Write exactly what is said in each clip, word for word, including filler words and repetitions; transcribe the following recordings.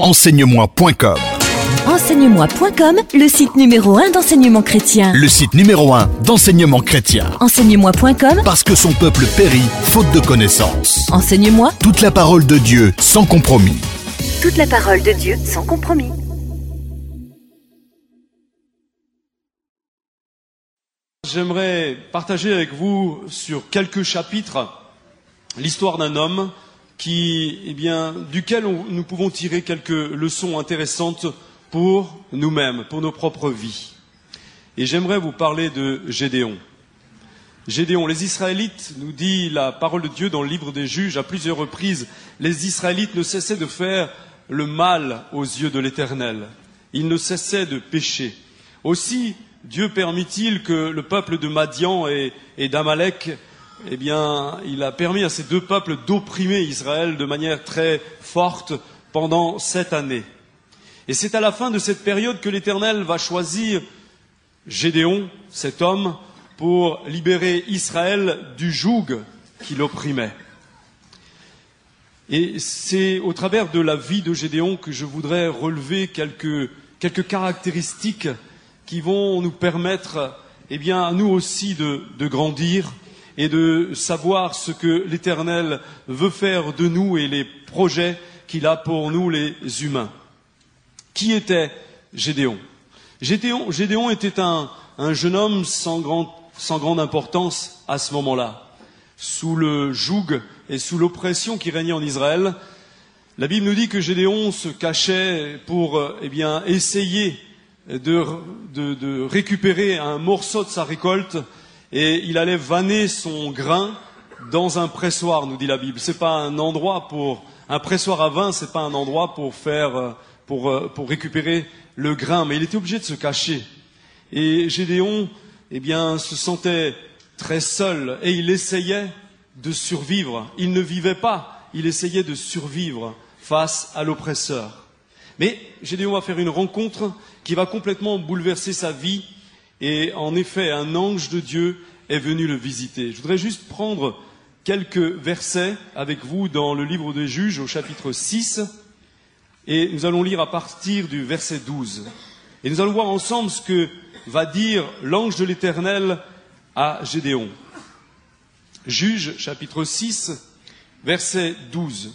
Enseigne-moi point com. Enseigne-moi point com, le site numéro un d'enseignement chrétien. Le site numéro un d'enseignement chrétien. Enseigne-moi point com, Parce que son peuple périt faute de connaissances. Enseigne-moi. Toute la parole de Dieu sans compromis. Toute la parole de Dieu sans compromis. J'aimerais partager avec vous sur quelques chapitres l'histoire d'un homme qui, eh bien, duquel on, nous pouvons tirer quelques leçons intéressantes pour nous-mêmes, pour nos propres vies. Et j'aimerais vous parler de Gédéon. Gédéon, les Israélites, nous dit la parole de Dieu dans le livre des Juges, à plusieurs reprises, les Israélites ne cessaient de faire le mal aux yeux de l'Éternel. Ils ne cessaient de pécher. Aussi, Dieu permit-il que le peuple de Madian et, et d'Amalek, eh bien, il a permis à ces deux peuples d'opprimer Israël de manière très forte pendant sept années. Et c'est à la fin de cette période que l'Éternel va choisir Gédéon, cet homme, pour libérer Israël du joug qui l'opprimait. Et c'est au travers de la vie de Gédéon que je voudrais relever quelques, quelques caractéristiques qui vont nous permettre, eh bien, à nous aussi de, de grandir et de savoir ce que l'Éternel veut faire de nous et les projets qu'il a pour nous les humains. Qui était Gédéon ? Gédéon, Gédéon était un, un jeune homme sans, grand, sans grande importance à ce moment-là. Sous le joug et sous l'oppression qui régnait en Israël, la Bible nous dit que Gédéon se cachait pour, eh bien, essayer De, de, de récupérer un morceau de sa récolte et il allait vanner son grain dans un pressoir, nous dit la Bible. C'est pas un endroit pour un pressoir à vin, c'est pas un endroit pour faire pour pour récupérer le grain, mais il était obligé de se cacher. Et Gédéon, eh bien, se sentait très seul et il essayait de survivre. Il ne vivait pas, il essayait de survivre face à l'oppresseur. Mais Gédéon va faire une rencontre qui va complètement bouleverser sa vie. Et en effet, un ange de Dieu est venu le visiter. Je voudrais juste prendre quelques versets avec vous dans le livre des Juges, au chapitre six. Et nous allons lire à partir du verset douze. Et nous allons voir ensemble ce que va dire l'ange de l'Éternel à Gédéon. Juges, chapitre six, verset douze.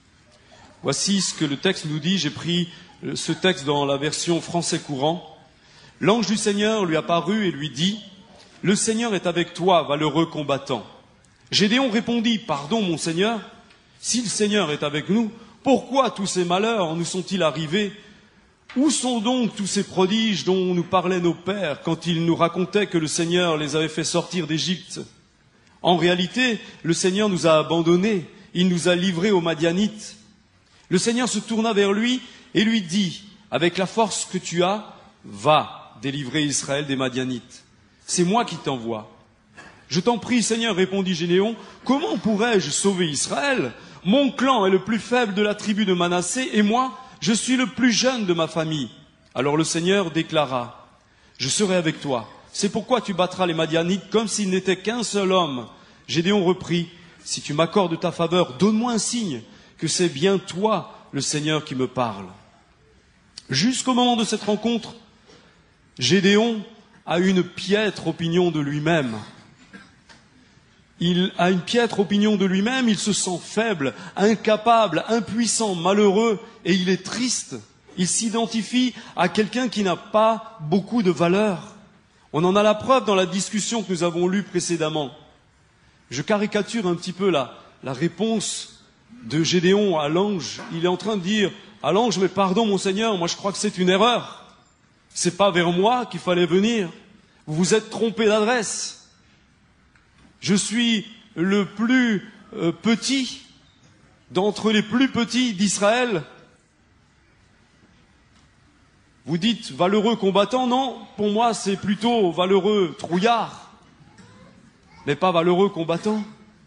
Voici ce que le texte nous dit. J'ai pris ce texte dans la version français courant. L'ange du Seigneur lui apparut et lui dit : « Le Seigneur est avec toi, valeureux combattant. » Gédéon répondit : « Pardon, mon Seigneur, si le Seigneur est avec nous, pourquoi tous ces malheurs nous sont-ils arrivés ? Où sont donc tous ces prodiges dont nous parlaient nos pères quand ils nous racontaient que le Seigneur les avait fait sortir d'Égypte ? En réalité, le Seigneur nous a abandonnés, il nous a livrés aux Madianites. » Le Seigneur se tourna vers lui et lui dit : « Avec la force que tu as, va délivrer Israël des Madianites. C'est moi qui t'envoie. » « Je t'en prie, Seigneur, répondit Gédéon, comment pourrais-je sauver Israël ? Mon clan est le plus faible de la tribu de Manassé et moi, je suis le plus jeune de ma famille. » Alors le Seigneur déclara : « Je serai avec toi. C'est pourquoi tu battras les Madianites comme s'il n'était qu'un seul homme. » Gédéon reprit : « Si tu m'accordes ta faveur, donne-moi un signe que c'est bien toi, le Seigneur, qui me parle. » Jusqu'au moment de cette rencontre, Gédéon a une piètre opinion de lui-même. Il a une piètre opinion de lui-même, il se sent faible, incapable, impuissant, malheureux, et il est triste. Il s'identifie à quelqu'un qui n'a pas beaucoup de valeur. On en a la preuve dans la discussion que nous avons lue précédemment. Je caricature un petit peu la, la réponse de Gédéon à l'ange. Il est en train de dire à l'ange : « Mais pardon, mon Seigneur, moi je crois que c'est une erreur. C'est pas vers moi qu'il fallait venir. Vous vous êtes trompé d'adresse. Je suis le plus euh, petit d'entre les plus petits d'Israël. Vous dites valeureux combattant, non, pour moi c'est plutôt valeureux trouillard, mais pas valeureux combattant. »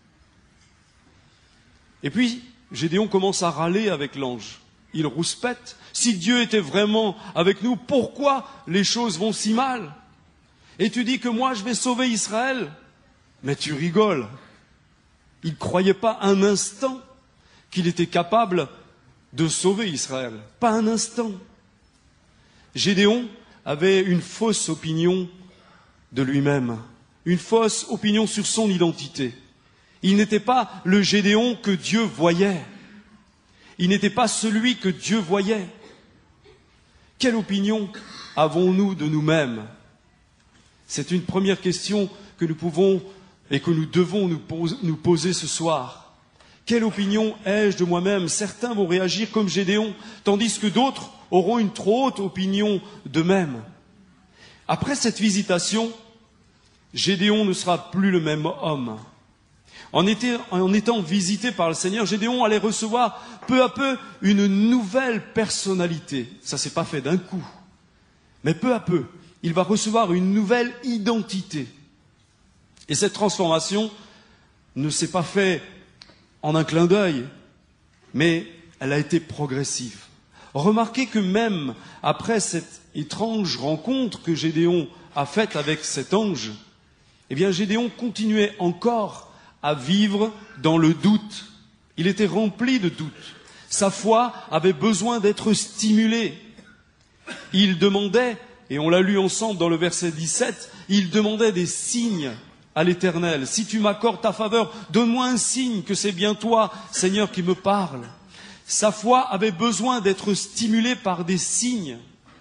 Et puis, Gédéon commence à râler avec l'ange. Il rouspète. Si Dieu était vraiment avec nous, pourquoi les choses vont si mal ? Et tu dis que moi je vais sauver Israël ? Mais tu rigoles. Il ne croyait pas un instant qu'il était capable de sauver Israël. Pas un instant. Gédéon avait une fausse opinion de lui-même, une fausse opinion sur son identité. Il n'était pas le Gédéon que Dieu voyait. Il n'était pas celui que Dieu voyait. Quelle opinion avons-nous de nous-mêmes? C'est une première question que nous pouvons et que nous devons nous poser, nous poser ce soir. Quelle opinion ai-je de moi-même? Certains vont réagir comme Gédéon, tandis que d'autres auront une trop haute opinion d'eux-mêmes. Après cette visitation, Gédéon ne sera plus le même homme. En, été, en étant visité par le Seigneur, Gédéon allait recevoir peu à peu une nouvelle personnalité. Ça ne s'est pas fait d'un coup. Mais peu à peu, il va recevoir une nouvelle identité. Et cette transformation ne s'est pas faite en un clin d'œil, mais elle a été progressive. Remarquez que même après cette étrange rencontre que Gédéon a faite avec cet ange, eh bien Gédéon continuait encore à vivre dans le doute. Il était rempli de doute. Sa foi avait besoin d'être stimulée. Il demandait, et on l'a lu ensemble dans le verset dix-sept, il demandait des signes à l'Éternel. Si tu m'accordes ta faveur, donne-moi un signe que c'est bien toi, Seigneur, qui me parle. Sa foi avait besoin d'être stimulée par des signes.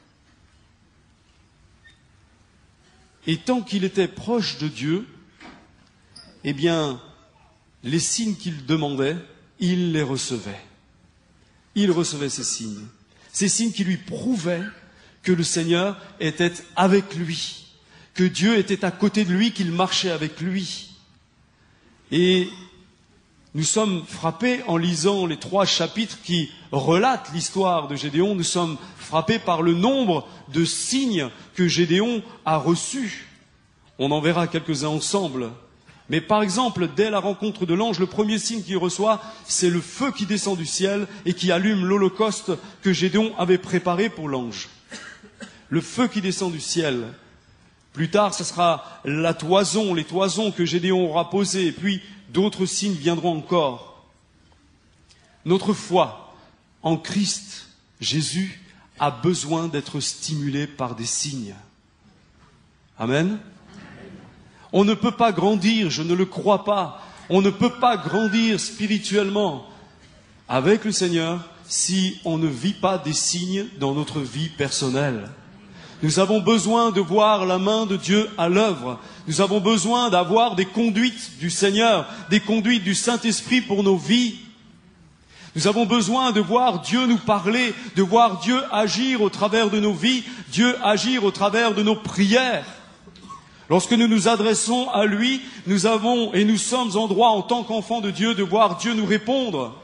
Et tant qu'il était proche de Dieu, eh bien, les signes qu'il demandait, il les recevait. Il recevait ces signes. Ces signes qui lui prouvaient que le Seigneur était avec lui, que Dieu était à côté de lui, qu'il marchait avec lui. Et nous sommes frappés en lisant les trois chapitres qui relatent l'histoire de Gédéon, nous sommes frappés par le nombre de signes que Gédéon a reçus. On en verra quelques-uns ensemble. Mais par exemple, dès la rencontre de l'ange, le premier signe qu'il reçoit, c'est le feu qui descend du ciel et qui allume l'holocauste que Gédéon avait préparé pour l'ange. Le feu qui descend du ciel. Plus tard, ce sera la toison, les toisons que Gédéon aura posées, et puis d'autres signes viendront encore. Notre foi en Christ, Jésus, a besoin d'être stimulée par des signes. Amen. On ne peut pas grandir, je ne le crois pas, on ne peut pas grandir spirituellement avec le Seigneur si on ne vit pas des signes dans notre vie personnelle. Nous avons besoin de voir la main de Dieu à l'œuvre. Nous avons besoin d'avoir des conduites du Seigneur, des conduites du Saint-Esprit pour nos vies. Nous avons besoin de voir Dieu nous parler, de voir Dieu agir au travers de nos vies, Dieu agir au travers de nos prières. Lorsque nous nous adressons à lui, nous avons et nous sommes en droit en tant qu'enfants de Dieu de voir Dieu nous répondre.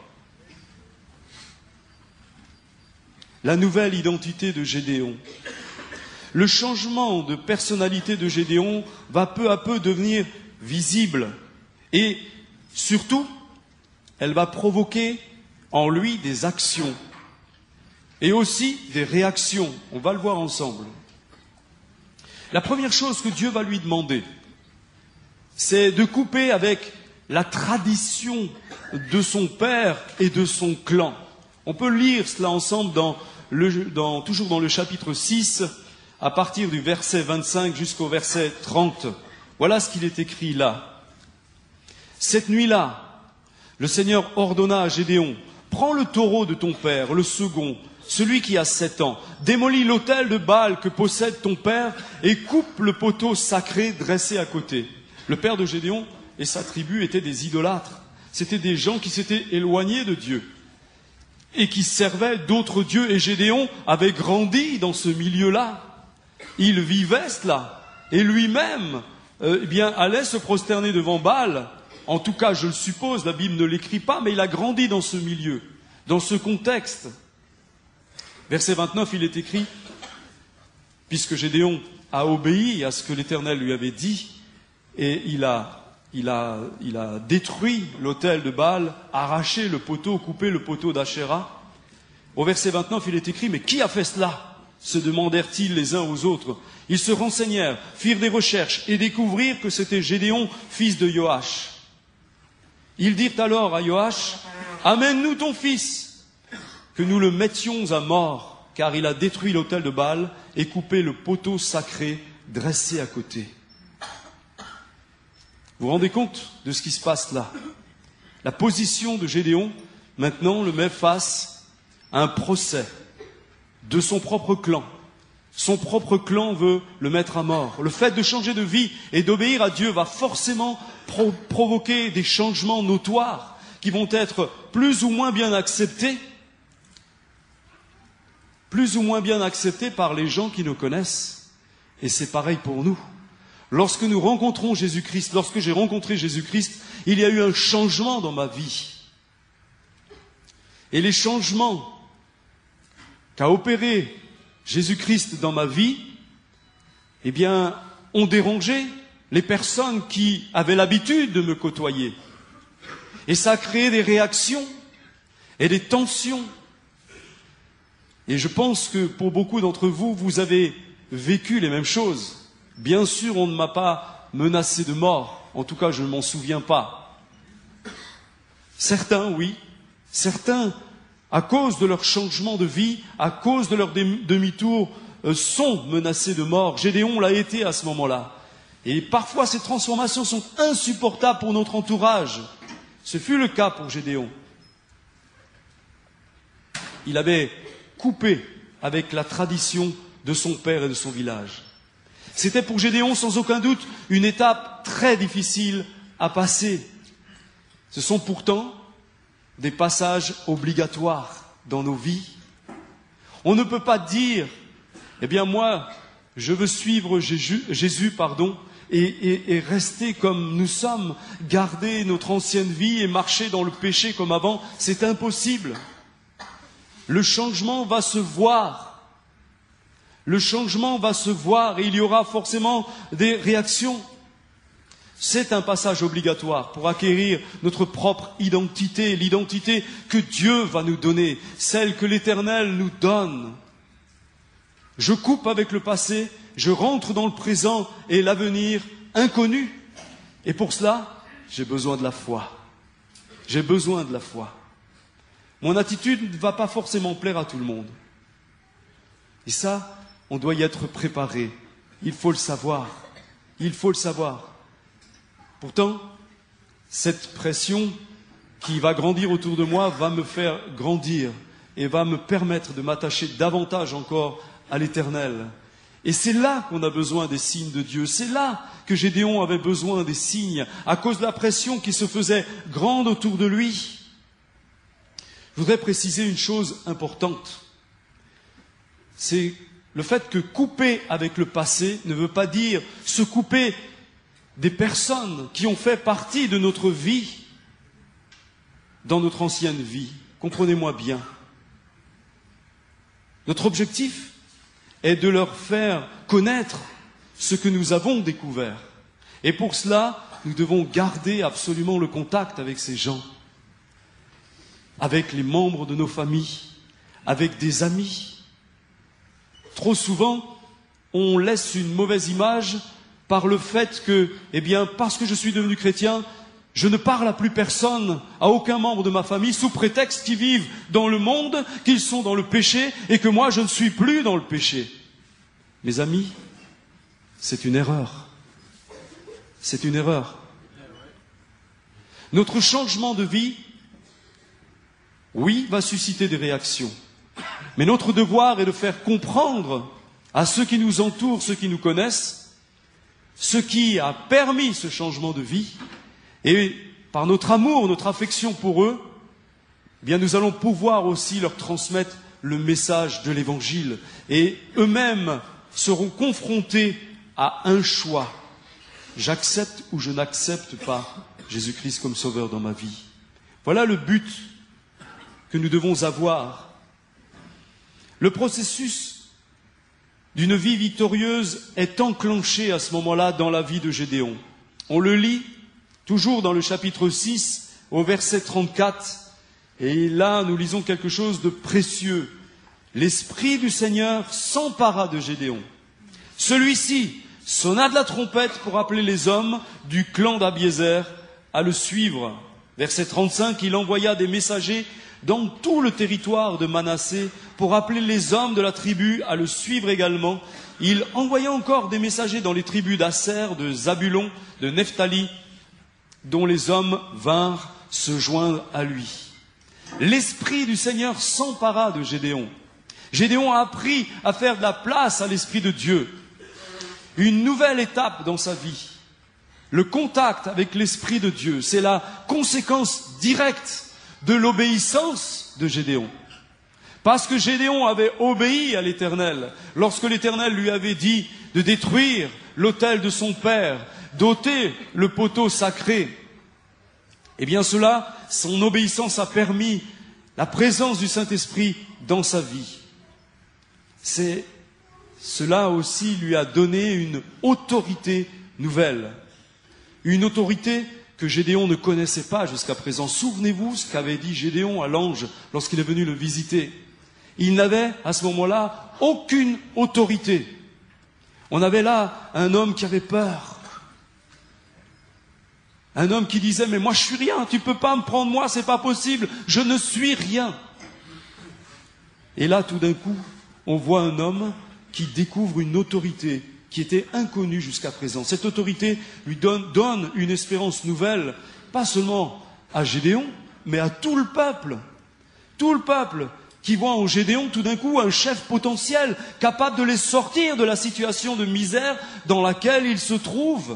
La nouvelle identité de Gédéon. Le changement de personnalité de Gédéon va peu à peu devenir visible et surtout, elle va provoquer en lui des actions et aussi des réactions. On va le voir ensemble. La première chose que Dieu va lui demander, c'est de couper avec la tradition de son père et de son clan. On peut lire cela ensemble dans le, dans, toujours dans le chapitre six, à partir du verset vingt-cinq jusqu'au verset trente. Voilà ce qu'il est écrit là. Cette nuit-là, le Seigneur ordonna à Gédéon, prends le taureau de ton père, le second, celui qui a sept ans, démolis l'autel de Baal que possède ton père et coupe le poteau sacré dressé à côté. Le père de Gédéon et sa tribu étaient des idolâtres. C'étaient des gens qui s'étaient éloignés de Dieu et qui servaient d'autres dieux. Et Gédéon avait grandi dans ce milieu-là. Il vivait cela. Et lui-même euh, eh bien, allait se prosterner devant Baal. En tout cas, je le suppose, la Bible ne l'écrit pas, mais il a grandi dans ce milieu, dans ce contexte. Verset vingt-neuf, il est écrit, puisque Gédéon a obéi à ce que l'Éternel lui avait dit, et il a, il a, il a détruit l'autel de Baal, arraché le poteau, coupé le poteau d'Achéra. Au verset vingt-neuf, il est écrit, mais qui a fait cela? Se demandèrent-ils les uns aux autres. Ils se renseignèrent, firent des recherches, et découvrirent que c'était Gédéon, fils de Joash. Ils dirent alors à Joash, amène-nous ton fils, que nous le mettions à mort, car il a détruit l'autel de Baal et coupé le poteau sacré dressé à côté. Vous vous rendez compte de ce qui se passe là? La position de Gédéon, maintenant, le met face à un procès de son propre clan. Son propre clan veut le mettre à mort. Le fait de changer de vie et d'obéir à Dieu va forcément pro- provoquer des changements notoires qui vont être plus ou moins bien acceptés, plus ou moins bien acceptés par les gens qui nous connaissent. Et c'est pareil pour nous. Lorsque nous rencontrons Jésus-Christ, lorsque j'ai rencontré Jésus-Christ, il y a eu un changement dans ma vie. Et les changements qu'a opéré Jésus-Christ dans ma vie, eh bien, ont dérangé les personnes qui avaient l'habitude de me côtoyer. Et ça a créé des réactions et des tensions. Et je pense que pour beaucoup d'entre vous, vous avez vécu les mêmes choses. Bien sûr, on ne m'a pas menacé de mort. En tout cas, je ne m'en souviens pas. Certains, oui. Certains, à cause de leur changement de vie, à cause de leur demi-tour, euh, sont menacés de mort. Gédéon l'a été à ce moment-là. Et parfois, ces transformations sont insupportables pour notre entourage. Ce fut le cas pour Gédéon. Il avait coupé avec la tradition de son père et de son village. C'était pour Gédéon, sans aucun doute, une étape très difficile à passer. Ce sont pourtant des passages obligatoires dans nos vies. On ne peut pas dire, eh bien moi, je veux suivre Jésus, Jésus pardon, et, et, et rester comme nous sommes, garder notre ancienne vie et marcher dans le péché comme avant. C'est impossible. Le changement va se voir. Le changement va se voir et il y aura forcément des réactions. C'est un passage obligatoire pour acquérir notre propre identité, l'identité que Dieu va nous donner, celle que l'Éternel nous donne. Je coupe avec le passé, je rentre dans le présent et l'avenir inconnu. Et pour cela, j'ai besoin de la foi. J'ai besoin de la foi. Mon attitude ne va pas forcément plaire à tout le monde. Et ça, on doit y être préparé. Il faut le savoir. Il faut le savoir. Pourtant, cette pression qui va grandir autour de moi va me faire grandir et va me permettre de m'attacher davantage encore à l'Éternel. Et c'est là qu'on a besoin des signes de Dieu. C'est là que Gédéon avait besoin des signes, à cause de la pression qui se faisait grande autour de lui. Je voudrais préciser une chose importante. C'est le fait que couper avec le passé ne veut pas dire se couper des personnes qui ont fait partie de notre vie dans notre ancienne vie. Comprenez-moi bien. Notre objectif est de leur faire connaître ce que nous avons découvert. Et pour cela, nous devons garder absolument le contact avec ces gens, avec les membres de nos familles, avec des amis. Trop souvent, on laisse une mauvaise image par le fait que, eh bien, parce que je suis devenu chrétien, je ne parle à plus personne, à aucun membre de ma famille, sous prétexte qu'ils vivent dans le monde, qu'ils sont dans le péché, et que moi, je ne suis plus dans le péché. Mes amis, c'est une erreur. C'est une erreur. Notre changement de vie, oui, va susciter des réactions. Mais notre devoir est de faire comprendre à ceux qui nous entourent, ceux qui nous connaissent, ce qui a permis ce changement de vie, et par notre amour, notre affection pour eux, eh bien nous allons pouvoir aussi leur transmettre le message de l'Évangile. Et eux-mêmes seront confrontés à un choix. J'accepte ou je n'accepte pas Jésus-Christ comme sauveur dans ma vie. Voilà le but que nous devons avoir. Le processus d'une vie victorieuse est enclenché à ce moment-là dans la vie de Gédéon. On le lit toujours dans le chapitre six, au verset trente-quatre, et là nous lisons quelque chose de précieux. L'Esprit du Seigneur s'empara de Gédéon. Celui-ci sonna de la trompette pour appeler les hommes du clan d'Abiézer à le suivre. Verset trente-cinq, il envoya des messagers dans tout le territoire de Manassé pour appeler les hommes de la tribu à le suivre également. Il envoya encore des messagers dans les tribus d'Asser, de Zabulon, de Nephtali, dont les hommes vinrent se joindre à lui. L'esprit du Seigneur s'empara de Gédéon. Gédéon a appris à faire de la place à l'esprit de Dieu. Une nouvelle étape dans sa vie. Le contact avec l'esprit de Dieu, c'est la conséquence directe de l'obéissance de Gédéon. Parce que Gédéon avait obéi à l'Éternel, lorsque l'Éternel lui avait dit de détruire l'autel de son père, d'ôter le poteau sacré. Eh bien cela, son obéissance a permis la présence du Saint-Esprit dans sa vie. C'est, cela aussi lui a donné une autorité nouvelle. Une autorité que Gédéon ne connaissait pas jusqu'à présent. Souvenez-vous ce qu'avait dit Gédéon à l'ange lorsqu'il est venu le visiter. Il n'avait à ce moment-là aucune autorité. On avait là un homme qui avait peur. Un homme qui disait, mais moi je suis rien, tu ne peux pas me prendre moi, c'est pas possible, je ne suis rien. Et là tout d'un coup, on voit un homme qui découvre une autorité qui était inconnue jusqu'à présent. Cette autorité lui donne, donne une espérance nouvelle, pas seulement à Gédéon, mais à tout le peuple. Tout le peuple qui voit en Gédéon tout d'un coup un chef potentiel, capable de les sortir de la situation de misère dans laquelle ils se trouvent.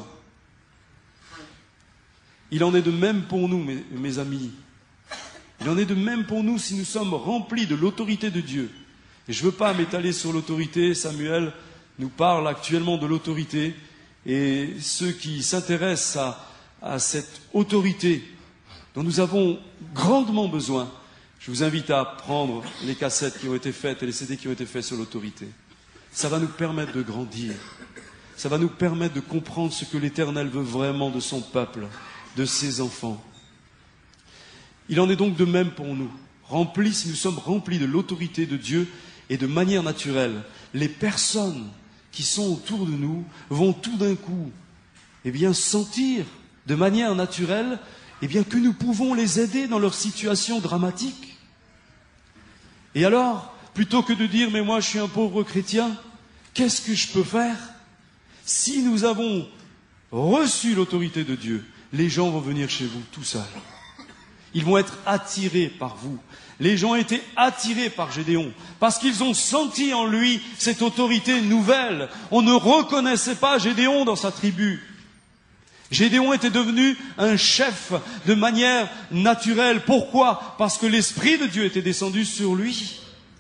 Il en est de même pour nous, mes, mes amis. Il en est de même pour nous si nous sommes remplis de l'autorité de Dieu. Et je ne veux pas m'étaler sur l'autorité. Samuel nous parle actuellement de l'autorité. Et ceux qui s'intéressent à, à cette autorité dont nous avons grandement besoin, je vous invite à prendre les cassettes qui ont été faites et les C D qui ont été faits sur l'autorité. Ça va nous permettre de grandir. Ça va nous permettre de comprendre ce que l'Éternel veut vraiment de son peuple, de ses enfants. Il en est donc de même pour nous. Remplis, si nous sommes remplis de l'autorité de Dieu et de manière naturelle, les personnes qui sont autour de nous vont tout d'un coup eh bien, sentir de manière naturelle eh bien, que nous pouvons les aider dans leur situation dramatique. Et alors, plutôt que de dire « mais moi je suis un pauvre chrétien, qu'est-ce que je peux faire ?» Si nous avons reçu l'autorité de Dieu, les gens vont venir chez vous tout seuls. Ils vont être attirés par vous. Les gens étaient attirés par Gédéon parce qu'ils ont senti en lui cette autorité nouvelle. On ne reconnaissait pas Gédéon dans sa tribu. Gédéon était devenu un chef de manière naturelle. Pourquoi? Parce que l'Esprit de Dieu était descendu sur lui.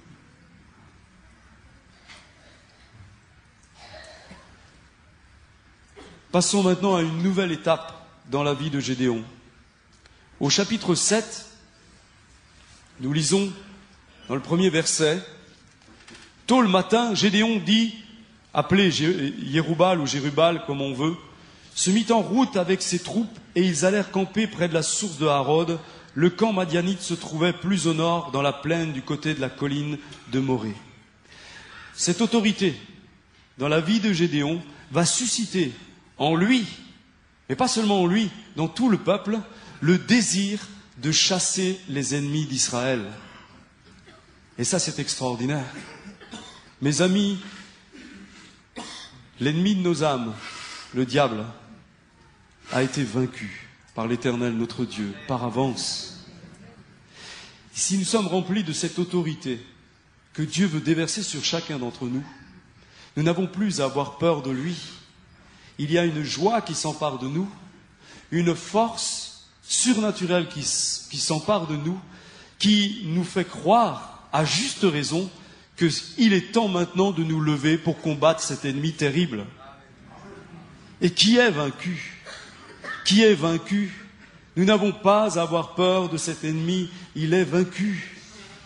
Passons maintenant à une nouvelle étape dans la vie de Gédéon. Au chapitre sept, nous lisons dans le premier verset, « Tôt le matin, Gédéon dit, appelé Yérubal ou Jérubal comme on veut, se mit en route avec ses troupes et ils allèrent camper près de la source de Harod. Le camp madianite se trouvait plus au nord, dans la plaine du côté de la colline de Morée. » Cette autorité dans la vie de Gédéon va susciter en lui, mais pas seulement en lui, dans tout le peuple, le désir de chasser les ennemis d'Israël. Et ça, c'est extraordinaire. Mes amis, l'ennemi de nos âmes, le diable, a été vaincu par l'Éternel notre Dieu, par avance. Si nous sommes remplis de cette autorité que Dieu veut déverser sur chacun d'entre nous, nous n'avons plus à avoir peur de lui. Il y a une joie qui s'empare de nous, une force surnaturelle qui, qui s'empare de nous, qui nous fait croire, à juste raison, qu'il est temps maintenant de nous lever pour combattre cet ennemi terrible. Et qui est vaincu? Qui est vaincu? Nous n'avons pas à avoir peur de cet ennemi, il est vaincu.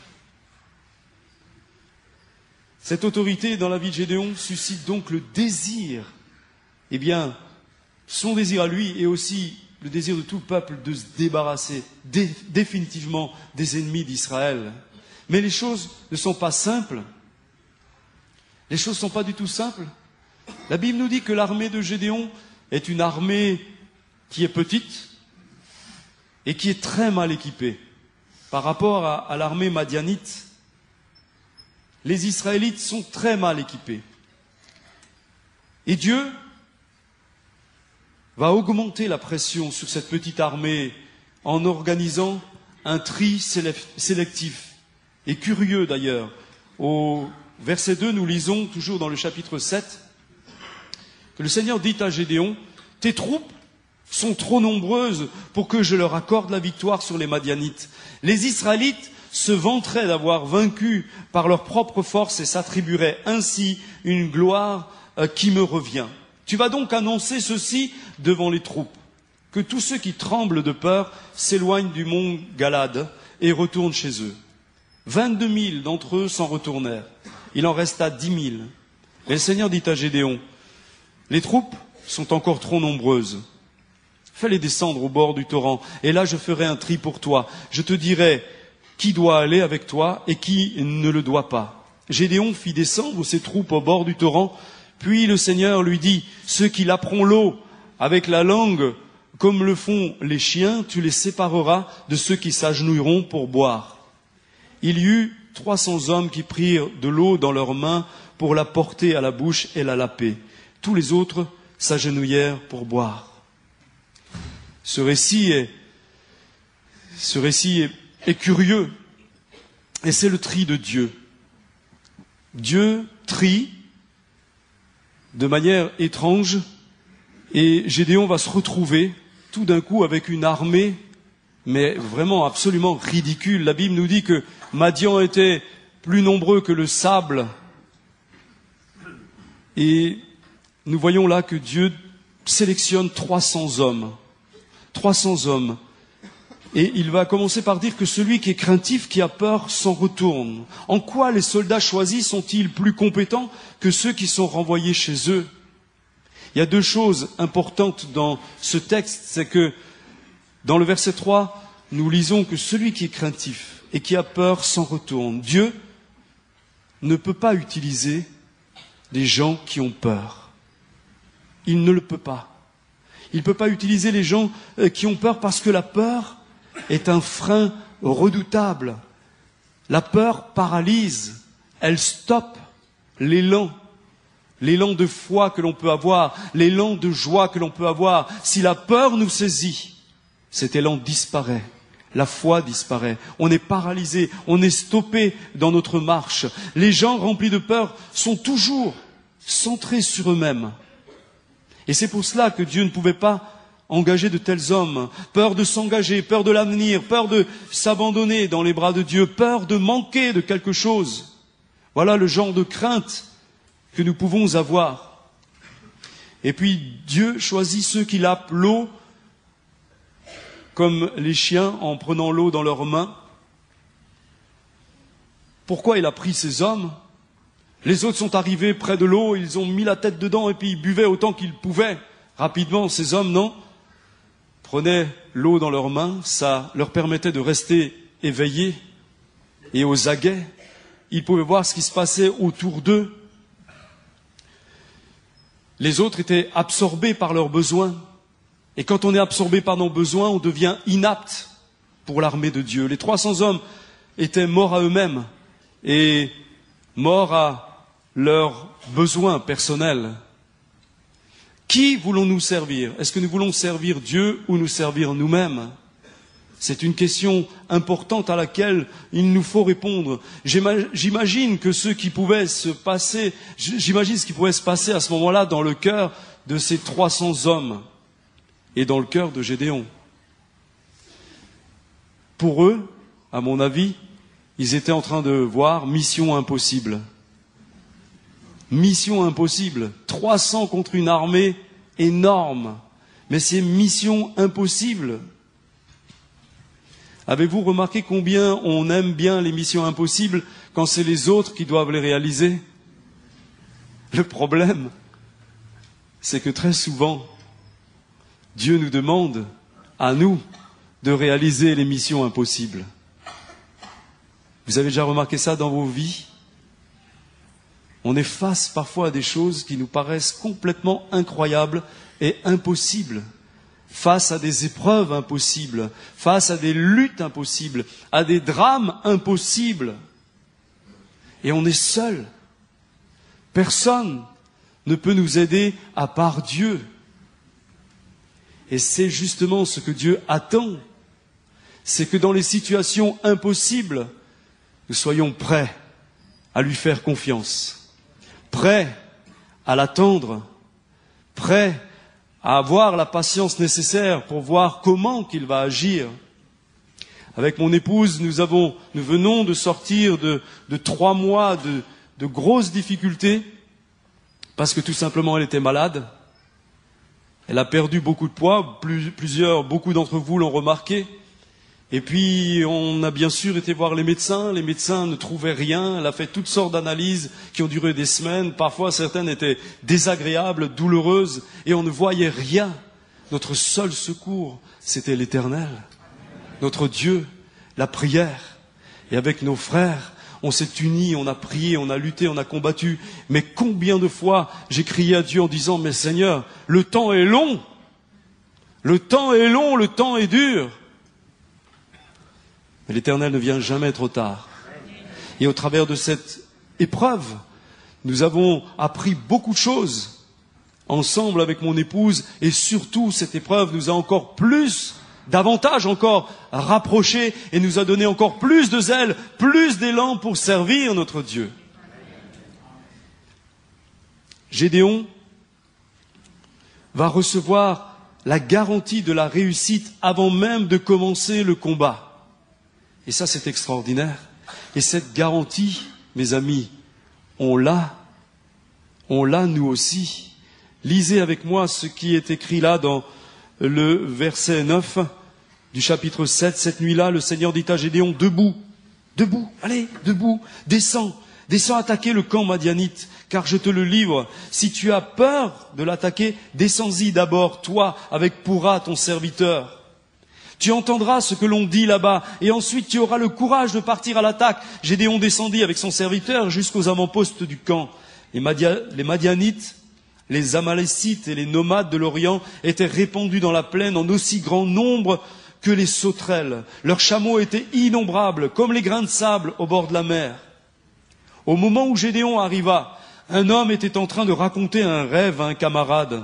Cette autorité dans la vie de Gédéon suscite donc le désir, eh bien, son désir à lui et aussi le désir de tout le peuple de se débarrasser dé- définitivement des ennemis d'Israël. Mais les choses ne sont pas simples. Les choses ne sont pas du tout simples. La Bible nous dit que l'armée de Gédéon est une armée qui est petite et qui est très mal équipée. par rapport à, à l'armée madianite, les Israélites sont très mal équipés. Et Dieu va augmenter la pression sur cette petite armée en organisant un tri sélectif. Et curieux d'ailleurs, au verset deux, nous lisons, toujours dans le chapitre sept, que le Seigneur dit à Gédéon, « Tes troupes sont trop nombreuses pour que je leur accorde la victoire sur les Madianites. » Les Israélites se vanteraient d'avoir vaincu par leur propre force et s'attribueraient ainsi une gloire euh, qui me revient. Tu vas donc annoncer ceci devant les troupes, que tous ceux qui tremblent de peur s'éloignent du mont Galad et retournent chez eux. Vingt-deux mille d'entre eux s'en retournèrent. Il en resta dix mille. Et le Seigneur dit à Gédéon, les troupes sont encore trop nombreuses. Fais-les descendre au bord du torrent, et là je ferai un tri pour toi. Je te dirai qui doit aller avec toi et qui ne le doit pas. Gédéon fit descendre ses troupes au bord du torrent, puis le Seigneur lui dit, ceux qui laperont l'eau avec la langue, comme le font les chiens, tu les sépareras de ceux qui s'agenouilleront pour boire. Il y eut trois cents hommes qui prirent de l'eau dans leurs mains pour la porter à la bouche et la laper. Tous les autres s'agenouillèrent pour boire. Ce récit est, ce récit est, est curieux, et c'est le tri de Dieu. Dieu trie de manière étrange, et Gédéon va se retrouver tout d'un coup avec une armée, mais vraiment absolument ridicule. La Bible nous dit que Madian était plus nombreux que le sable, et nous voyons là que Dieu sélectionne trois cents hommes. trois cents hommes. Et il va commencer par dire que celui qui est craintif, qui a peur, s'en retourne. En quoi les soldats choisis sont-ils plus compétents que ceux qui sont renvoyés chez eux? Il y a deux choses importantes dans ce texte, c'est que dans le verset trois, nous lisons que celui qui est craintif et qui a peur s'en retourne. Dieu ne peut pas utiliser des gens qui ont peur. Il ne le peut pas. Il ne peut pas utiliser les gens qui ont peur parce que la peur est un frein redoutable. La peur paralyse, elle stoppe l'élan, l'élan de foi que l'on peut avoir, l'élan de joie que l'on peut avoir. Si la peur nous saisit, cet élan disparaît, la foi disparaît, on est paralysé, on est stoppé dans notre marche. Les gens remplis de peur sont toujours centrés sur eux-mêmes. Et c'est pour cela que Dieu ne pouvait pas engager de tels hommes. Peur de s'engager, peur de l'avenir, peur de s'abandonner dans les bras de Dieu, peur de manquer de quelque chose. Voilà le genre de crainte que nous pouvons avoir. Et puis Dieu choisit ceux qui lapent l'eau comme les chiens en prenant l'eau dans leurs mains. Pourquoi il a pris ces hommes? Les autres sont arrivés près de l'eau, ils ont mis la tête dedans et puis ils buvaient autant qu'ils pouvaient. Rapidement, ces hommes, non, prenaient l'eau dans leurs mains, ça leur permettait de rester éveillés et aux aguets. Ils pouvaient voir ce qui se passait autour d'eux. Les autres étaient absorbés par leurs besoins. Et quand on est absorbé par nos besoins, on devient inapte pour l'armée de Dieu. Les trois cents hommes étaient morts à eux-mêmes et morts à leurs besoins personnels. Qui voulons-nous servir? Est-ce que nous voulons servir Dieu ou nous servir nous-mêmes? C'est une question importante à laquelle il nous faut répondre. J'imagine que ce qui pouvait se passer, j'imagine ce qui pouvait se passer à ce moment-là dans le cœur de ces trois cents hommes et dans le cœur de Gédéon. Pour eux, à mon avis, ils étaient en train de voir mission impossible. Mission impossible. trois cents contre une armée énorme. Mais c'est mission impossible. Avez-vous remarqué combien on aime bien les missions impossibles quand c'est les autres qui doivent les réaliser? Le problème, c'est que très souvent, Dieu nous demande, à nous, de réaliser les missions impossibles. Vous avez déjà remarqué ça dans vos vies? On est face parfois à des choses qui nous paraissent complètement incroyables et impossibles. face à des épreuves impossibles, face à des luttes impossibles, à des drames impossibles. Et on est seul. Personne ne peut nous aider à part Dieu. Et c'est justement ce que Dieu attend. C'est que dans les situations impossibles, nous soyons prêts à lui faire confiance, prêts à l'attendre, prêts à avoir la patience nécessaire pour voir comment qu'il va agir. Avec mon épouse, nous avons, nous venons de sortir de, de trois mois de, de grosses difficultés parce que tout simplement elle était malade. Elle a perdu beaucoup de poids, plus, plusieurs, beaucoup d'entre vous l'ont remarqué. Et puis, on a bien sûr été voir les médecins. Les médecins ne trouvaient rien. Elle a fait toutes sortes d'analyses qui ont duré des semaines. Parfois, certaines étaient désagréables, douloureuses, et on ne voyait rien. Notre seul secours, c'était l'Éternel, notre Dieu, la prière. Et avec nos frères, on s'est unis, on a prié, on a lutté, on a combattu. Mais combien de fois j'ai crié à Dieu en disant « Mais Seigneur, le temps est long. Le temps est long, le temps est dur. » Mais l'Éternel ne vient jamais trop tard. Et au travers de cette épreuve, nous avons appris beaucoup de choses ensemble avec mon épouse. Et surtout, cette épreuve nous a encore plus, davantage encore, rapprochés et nous a donné encore plus de zèle, plus d'élan pour servir notre Dieu. Gédéon va recevoir la garantie de la réussite avant même de commencer le combat. Et ça, c'est extraordinaire. Et cette garantie, mes amis, on l'a. On l'a, nous aussi. Lisez avec moi ce qui est écrit là dans le verset neuf du chapitre sept. Cette nuit-là, le Seigneur dit à Gédéon, debout, debout, allez, debout, descends, descends attaquer le camp madianite, car je te le livre. Si tu as peur de l'attaquer, descends-y d'abord, toi, avec Pourra, ton serviteur. Tu entendras ce que l'on dit là-bas, et ensuite tu auras le courage de partir à l'attaque. Gédéon descendit avec son serviteur jusqu'aux avant-postes du camp. Les, Madia, les Madianites, les Amalécites et les nomades de l'Orient étaient répandus dans la plaine en aussi grand nombre que les sauterelles. Leurs chameaux étaient innombrables, comme les grains de sable au bord de la mer. Au moment où Gédéon arriva, un homme était en train de raconter un rêve à un camarade.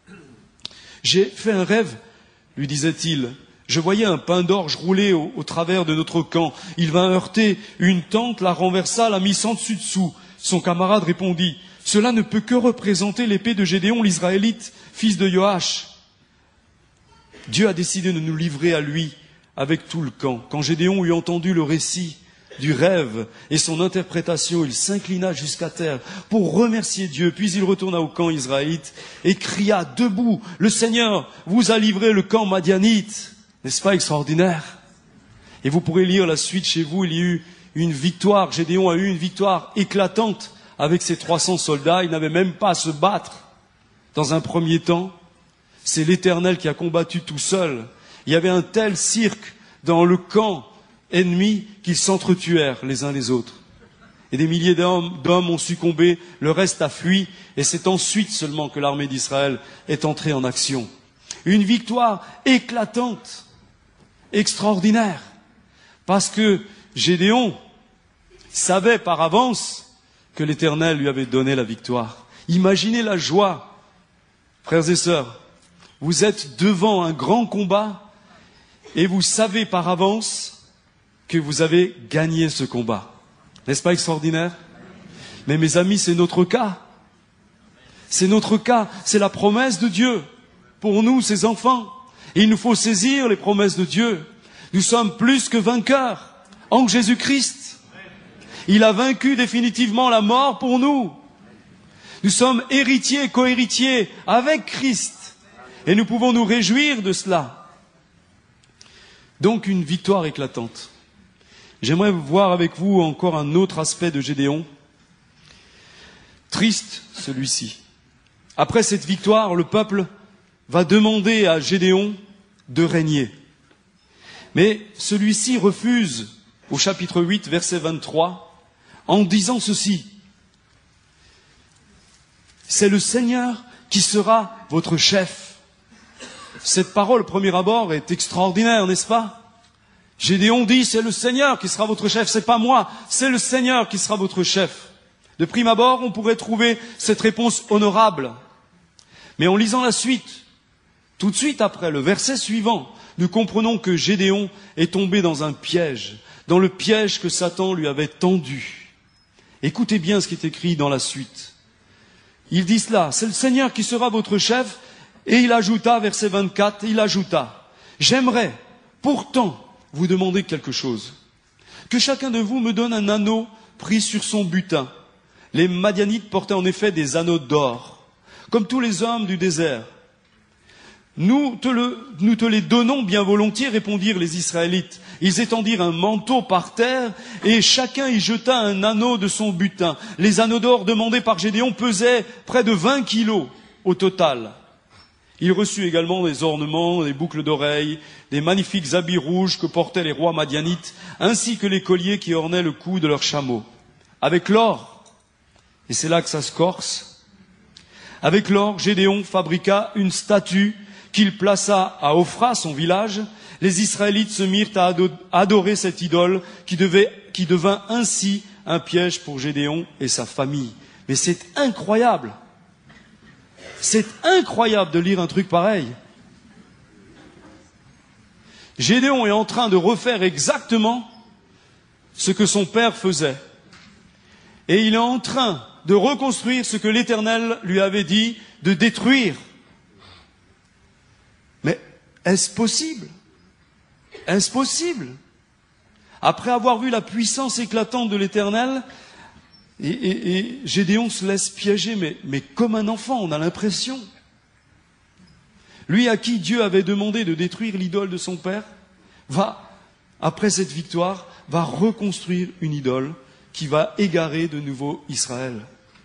« J'ai fait un rêve, lui disait-il. Je voyais un pain d'orge rouler au, au travers de notre camp. Il vint heurter une tente, la renversa, la mit sans dessus-dessous. Son camarade répondit, « Cela ne peut que représenter l'épée de Gédéon, l'Israélite, fils de Joash. » Dieu a décidé de nous livrer à lui avec tout le camp. Quand Gédéon eut entendu le récit du rêve et son interprétation, il s'inclina jusqu'à terre pour remercier Dieu. Puis il retourna au camp israélite et cria, « Debout, le Seigneur vous a livré le camp madianite. » N'est-ce pas extraordinaire? Et vous pourrez lire la suite chez vous. Il y a eu une victoire. Gédéon a eu une victoire éclatante avec ses trois cents soldats. Il n'avait même pas à se battre dans un premier temps. C'est l'Éternel qui a combattu tout seul. Il y avait un tel cirque dans le camp ennemi qu'ils s'entretuèrent les uns les autres. Et des milliers d'hommes, d'hommes ont succombé. Le reste a fui. Et c'est ensuite seulement que l'armée d'Israël est entrée en action. Une victoire éclatante. Extraordinaire, parce que Gédéon savait par avance que l'Éternel lui avait donné la victoire. Imaginez la joie, frères et sœurs, vous êtes devant un grand combat et vous savez par avance que vous avez gagné ce combat. N'est-ce pas extraordinaire? Mais mes amis, c'est notre cas. C'est notre cas, c'est la promesse de Dieu pour nous, ses enfants. Et il nous faut saisir les promesses de Dieu. Nous sommes plus que vainqueurs en Jésus-Christ. Il a vaincu définitivement la mort pour nous. Nous sommes héritiers, co-héritiers avec Christ. Et nous pouvons nous réjouir de cela. Donc une victoire éclatante. J'aimerais voir avec vous encore un autre aspect de Gédéon. Triste, celui-ci. Après cette victoire, le peuple va demander à Gédéon de régner. Mais celui-ci refuse, au chapitre huit, verset vingt-trois, en disant ceci. C'est le Seigneur qui sera votre chef. Cette parole, au premier abord, est extraordinaire, n'est-ce pas? Gédéon dit, c'est le Seigneur qui sera votre chef, c'est pas moi, c'est le Seigneur qui sera votre chef. De prime abord, on pourrait trouver cette réponse honorable. Mais en lisant la suite, tout de suite après, le verset suivant, nous comprenons que Gédéon est tombé dans un piège, dans le piège que Satan lui avait tendu. Écoutez bien ce qui est écrit dans la suite. Il dit cela, c'est le Seigneur qui sera votre chef, et il ajouta, verset vingt-quatre, il ajouta, j'aimerais pourtant vous demander quelque chose, que chacun de vous me donne un anneau pris sur son butin. Les Madianites portaient en effet des anneaux d'or, comme tous les hommes du désert. Nous te, le, nous te les donnons bien volontiers, répondirent les Israélites. Ils étendirent un manteau par terre, et chacun y jeta un anneau de son butin. Les anneaux d'or demandés par Gédéon pesaient près de vingt kilos au total. Il reçut également des ornements, des boucles d'oreilles, des magnifiques habits rouges que portaient les rois madianites, ainsi que les colliers qui ornaient le cou de leurs chameaux. Avec l'or, et c'est là que ça se corse, avec l'or, Gédéon fabriqua une statue qu'il plaça à Ophra, son village. Les Israélites se mirent à adorer cette idole qui, devait, qui devint ainsi un piège pour Gédéon et sa famille. Mais c'est incroyable. C'est incroyable de lire un truc pareil. Gédéon est en train de refaire exactement ce que son père faisait. Et il est en train de reconstruire ce que l'Éternel lui avait dit de détruire. Mais est-ce possible? Est-ce possible? Après avoir vu la puissance éclatante de l'Éternel, et, et, et Gédéon se laisse piéger, mais, mais comme un enfant, on a l'impression. Lui à qui Dieu avait demandé de détruire l'idole de son père, va, après cette victoire, va reconstruire une idole qui va égarer de nouveau Israël.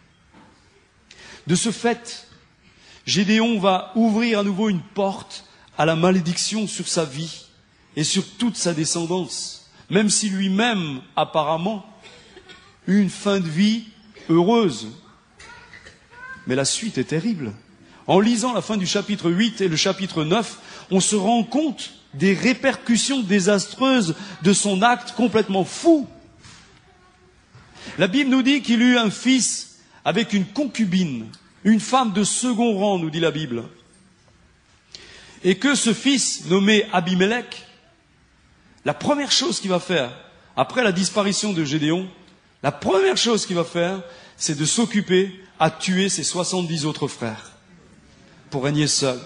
De ce fait, Gédéon va ouvrir à nouveau une porte à la malédiction sur sa vie et sur toute sa descendance, même si lui-même, apparemment, eut une fin de vie heureuse. Mais la suite est terrible. En lisant la fin du chapitre huit et le chapitre neuf, on se rend compte des répercussions désastreuses de son acte complètement fou. La Bible nous dit qu'il eut un fils avec une concubine, une femme de second rang, nous dit la Bible. Et que ce fils, nommé Abimelech, la première chose qu'il va faire, après la disparition de Gédéon, la première chose qu'il va faire, c'est de s'occuper à tuer ses soixante-dix autres frères pour régner seul.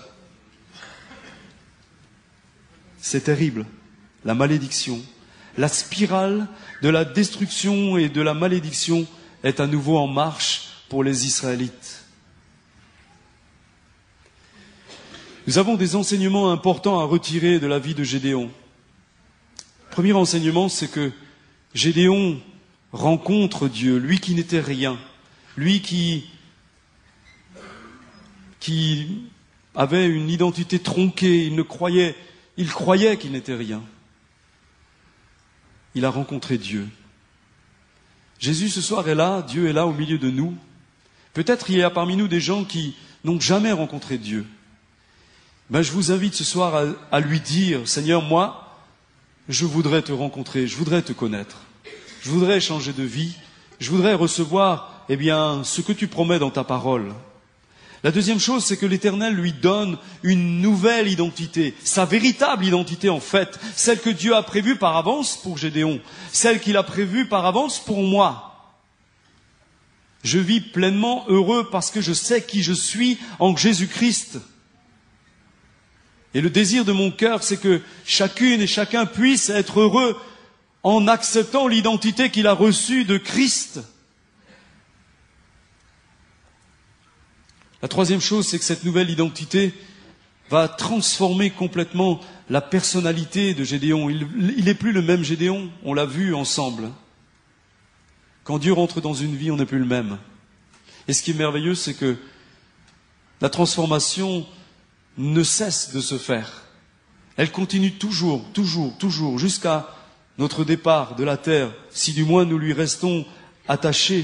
C'est terrible. La malédiction, la spirale de la destruction et de la malédiction est à nouveau en marche pour les Israélites. Nous avons des enseignements importants à retirer de la vie de Gédéon. Le premier enseignement, c'est que Gédéon rencontre Dieu, lui qui n'était rien, lui qui, qui avait une identité tronquée, il ne croyait, il croyait qu'il n'était rien. Il a rencontré Dieu. Jésus ce soir est là, Dieu est là au milieu de nous. Peut-être il y a parmi nous des gens qui n'ont jamais rencontré Dieu. Ben, je vous invite ce soir à, à lui dire, Seigneur, moi, je voudrais te rencontrer, je voudrais te connaître. Je voudrais changer de vie. Je voudrais recevoir, eh bien, ce que tu promets dans ta parole. La deuxième chose, c'est que l'Éternel lui donne une nouvelle identité. Sa véritable identité, en fait. Celle que Dieu a prévue par avance pour Gédéon. Celle qu'il a prévue par avance pour moi. Je vis pleinement heureux parce que je sais qui je suis en Jésus-Christ. Et le désir de mon cœur, c'est que chacune et chacun puisse être heureux en acceptant l'identité qu'il a reçue de Christ. La troisième chose, c'est que cette nouvelle identité va transformer complètement la personnalité de Gédéon. Il n'est plus le même Gédéon, on l'a vu ensemble. Quand Dieu rentre dans une vie, on n'est plus le même. Et ce qui est merveilleux, c'est que la transformation ne cesse de se faire. Elle continue toujours, toujours, toujours, jusqu'à notre départ de la terre, si du moins nous lui restons attachés.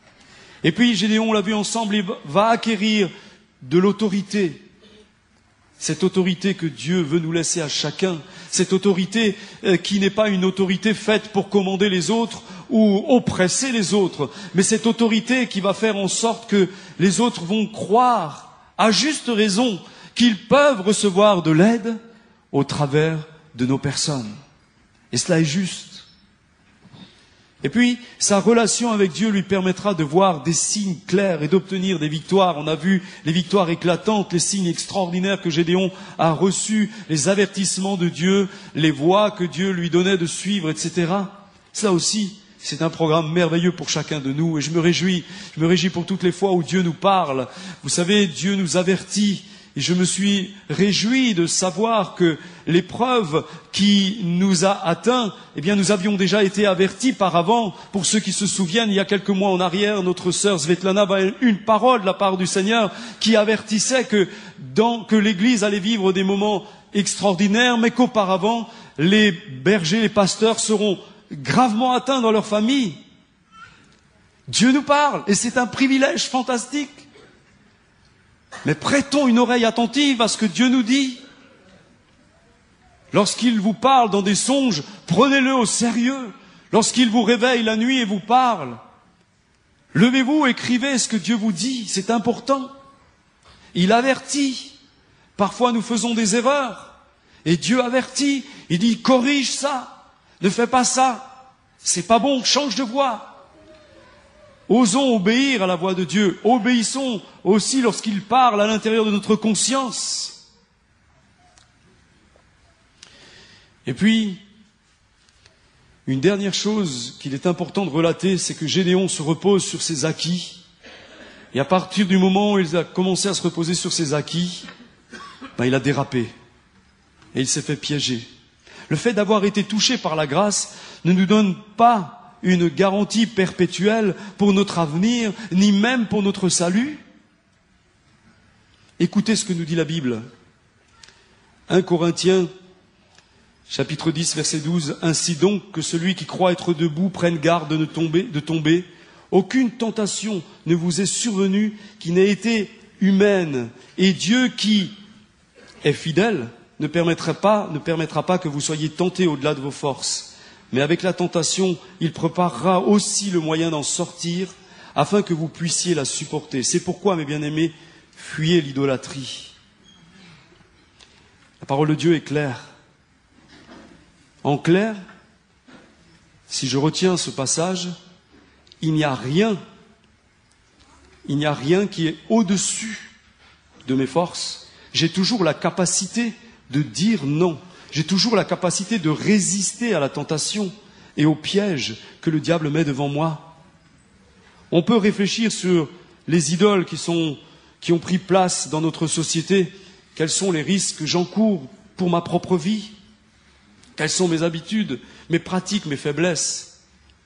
Et puis Gédéon, on l'a vu ensemble, il va acquérir de l'autorité. Cette autorité que Dieu veut nous laisser à chacun, cette autorité euh, qui n'est pas une autorité faite pour commander les autres ou oppresser les autres, mais cette autorité qui va faire en sorte que les autres vont croire, à juste raison, qu'ils peuvent recevoir de l'aide au travers de nos personnes. Et cela est juste. Et puis, sa relation avec Dieu lui permettra de voir des signes clairs et d'obtenir des victoires. On a vu les victoires éclatantes, les signes extraordinaires que Gédéon a reçus, les avertissements de Dieu, les voies que Dieu lui donnait de suivre, et cetera. Ça aussi, c'est un programme merveilleux pour chacun de nous. Et je me réjouis, je me réjouis pour toutes les fois où Dieu nous parle. Vous savez, Dieu nous avertit. Et je me suis réjoui de savoir que l'épreuve qui nous a atteints, eh bien, nous avions déjà été avertis par avant. Pour ceux qui se souviennent, il y a quelques mois en arrière, notre sœur Svetlana avait une parole de la part du Seigneur qui avertissait que, dans, que l'Église allait vivre des moments extraordinaires, mais qu'auparavant, les bergers, les pasteurs seront gravement atteints dans leur famille. Dieu nous parle, et c'est un privilège fantastique. Mais prêtons une oreille attentive à ce que Dieu nous dit. Lorsqu'il vous parle dans des songes, prenez-le au sérieux. Lorsqu'il vous réveille la nuit et vous parle, levez-vous, écrivez ce que Dieu vous dit, c'est important. Il avertit. Parfois nous faisons des erreurs. Et Dieu avertit. Il dit, corrige ça. Ne fais pas ça. C'est pas bon, change de voie. Osons obéir à la voix de Dieu. Obéissons aussi lorsqu'il parle à l'intérieur de notre conscience. Et puis, une dernière chose qu'il est important de relater, c'est que Gédéon se repose sur ses acquis. Et à partir du moment où il a commencé à se reposer sur ses acquis, ben, il a dérapé. Et il s'est fait piéger. Le fait d'avoir été touché par la grâce ne nous donne pas une garantie perpétuelle pour notre avenir, ni même pour notre salut. Écoutez ce que nous dit la Bible. un Corinthiens, chapitre dix, verset douze. Ainsi donc que celui qui croit être debout prenne garde de tomber, de tomber. Aucune tentation ne vous est survenue qui n'ait été humaine. Et Dieu qui est fidèle ne permettra pas, ne permettra pas que vous soyez tentés au-delà de vos forces. Mais avec la tentation, il préparera aussi le moyen d'en sortir, afin que vous puissiez la supporter. C'est pourquoi, mes bien-aimés, fuyez l'idolâtrie. La parole de Dieu est claire. En clair, si je retiens ce passage, il n'y a rien, il n'y a rien qui est au-dessus de mes forces. J'ai toujours la capacité de dire non. J'ai toujours la capacité de résister à la tentation et au piège que le diable met devant moi. On peut réfléchir sur les idoles qui sont, qui ont pris place dans notre société. Quels sont les risques que j'encours pour ma propre vie? Quelles sont mes habitudes, mes pratiques, mes faiblesses?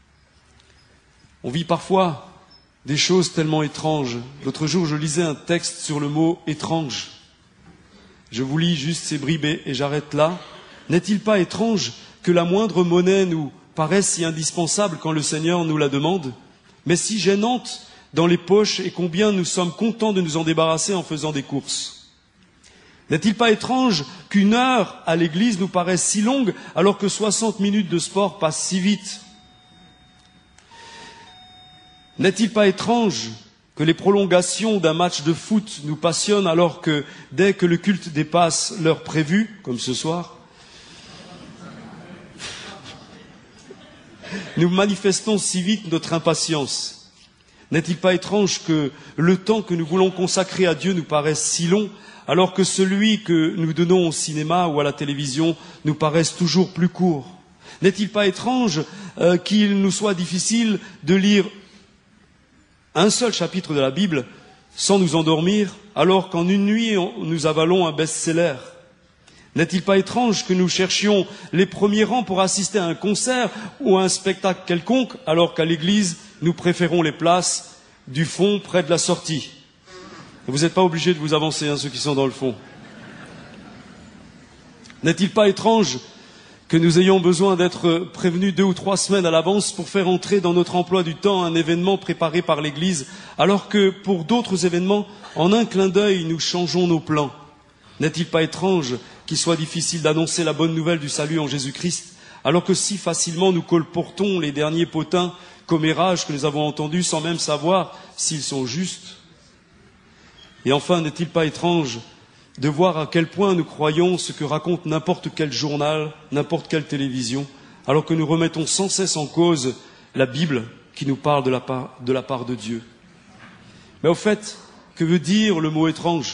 On vit parfois des choses tellement étranges. L'autre jour, je lisais un texte sur le mot « étrange ». Je vous lis juste ces bribes et j'arrête là. N'est-il pas étrange que la moindre monnaie nous paraisse si indispensable quand le Seigneur nous la demande, mais si gênante dans les poches et combien nous sommes contents de nous en débarrasser en faisant des courses? N'est-il pas étrange qu'une heure à l'église nous paraisse si longue alors que soixante minutes de sport passent si vite? N'est-il pas étrange que les prolongations d'un match de foot nous passionnent alors que dès que le culte dépasse l'heure prévue, comme ce soir, nous manifestons si vite notre impatience? N'est-il pas étrange que le temps que nous voulons consacrer à Dieu nous paraisse si long alors que celui que nous donnons au cinéma ou à la télévision nous paraisse toujours plus court? N'est-il pas étrange euh, qu'il nous soit difficile de lire un seul chapitre de la Bible sans nous endormir, alors qu'en une nuit nous avalons un best-seller? N'est-il pas étrange que nous cherchions les premiers rangs pour assister à un concert ou à un spectacle quelconque, alors qu'à l'église nous préférons les places du fond près de la sortie? Vous n'êtes pas obligés de vous avancer, hein, ceux qui sont dans le fond. N'est-il pas étrange que nous ayons besoin d'être prévenus deux ou trois semaines à l'avance pour faire entrer dans notre emploi du temps un événement préparé par l'Église, alors que pour d'autres événements, en un clin d'œil, nous changeons nos plans? N'est-il pas étrange qu'il soit difficile d'annoncer la bonne nouvelle du salut en Jésus-Christ, alors que si facilement nous colportons les derniers potins commérages que nous avons entendus sans même savoir s'ils sont justes? Et enfin, n'est-il pas étrange de voir à quel point nous croyons ce que raconte n'importe quel journal, n'importe quelle télévision, alors que nous remettons sans cesse en cause la Bible qui nous parle de la part de, la part de Dieu? Mais au fait, que veut dire le mot étrange?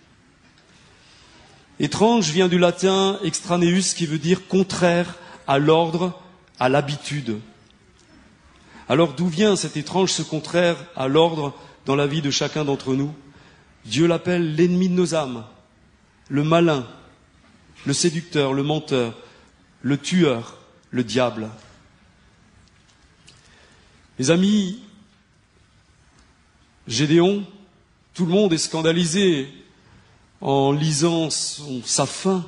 Étrange vient du latin extraneus, qui veut dire contraire à l'ordre, à l'habitude. Alors d'où vient cet étrange, ce contraire à l'ordre dans la vie de chacun d'entre nous? Dieu l'appelle l'ennemi de nos âmes, le malin, le séducteur, le menteur, le tueur, le diable. Mes amis, Gédéon, tout le monde est scandalisé en lisant son, sa fin.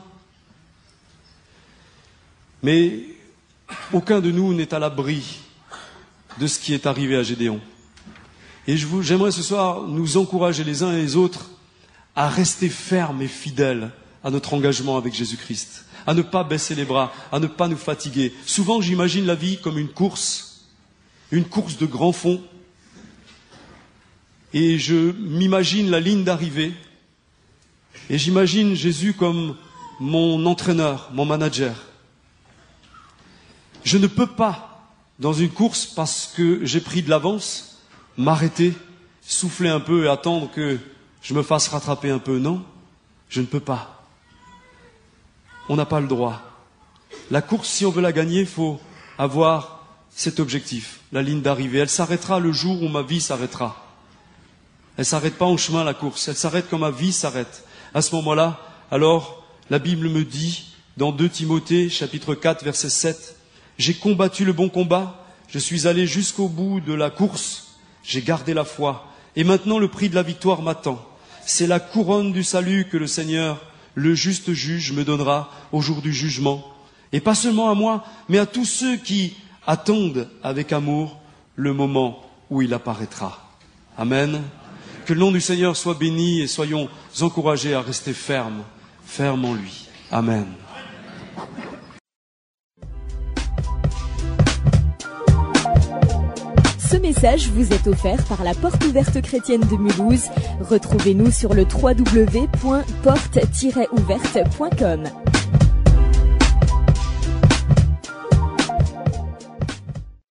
Mais aucun de nous n'est à l'abri de ce qui est arrivé à Gédéon. Et je vous, j'aimerais ce soir nous encourager les uns et les autres à rester fermes et fidèles à notre engagement avec Jésus-Christ, à ne pas baisser les bras, à ne pas nous fatiguer. Souvent, j'imagine la vie comme une course, une course de grand fond, et je m'imagine la ligne d'arrivée, et j'imagine Jésus comme mon entraîneur, mon manager. Je ne peux pas, dans une course, parce que j'ai pris de l'avance, m'arrêter, souffler un peu et attendre que je me fasse rattraper un peu. Non, je ne peux pas. On n'a pas le droit. La course, si on veut la gagner, il faut avoir cet objectif, la ligne d'arrivée. Elle s'arrêtera le jour où ma vie s'arrêtera. Elle ne s'arrête pas en chemin, la course. Elle s'arrête quand ma vie s'arrête. À ce moment-là, alors, la Bible me dit, dans deux Timothée, chapitre quatre, verset sept, « J'ai combattu le bon combat, je suis allé jusqu'au bout de la course, j'ai gardé la foi, et maintenant le prix de la victoire m'attend. C'est la couronne du salut que le Seigneur, le juste juge, me donnera au jour du jugement. Et pas seulement à moi, mais à tous ceux qui attendent avec amour le moment où il apparaîtra. » Amen. Que le nom du Seigneur soit béni et soyons encouragés à rester fermes, fermes en lui. Amen. Ce message vous est offert par la Porte Ouverte Chrétienne de Mulhouse. Retrouvez-nous sur le w w w point porte tiret ouverte point com.